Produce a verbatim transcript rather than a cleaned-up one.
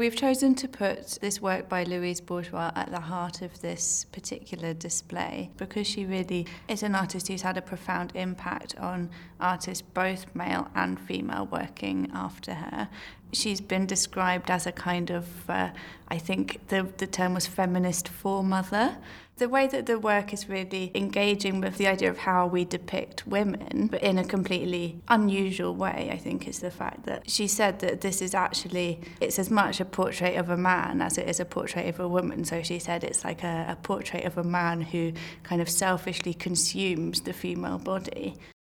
We've chosen to put this work by Louise Bourgeois at the heart of this particular display because she really is an artist who's had a profound impact on artists, both male and female, working after her. She's been described as a kind of, uh, I think the, the term was feminist foremother. The way that the work is really engaging with the idea of how we depict women, but in a completely unusual way, I think, is the fact that she said that this is actually, it's as much a portrait of a man as it is a portrait of a woman. So she said it's like a, a portrait of a man who kind of selfishly consumes the female body.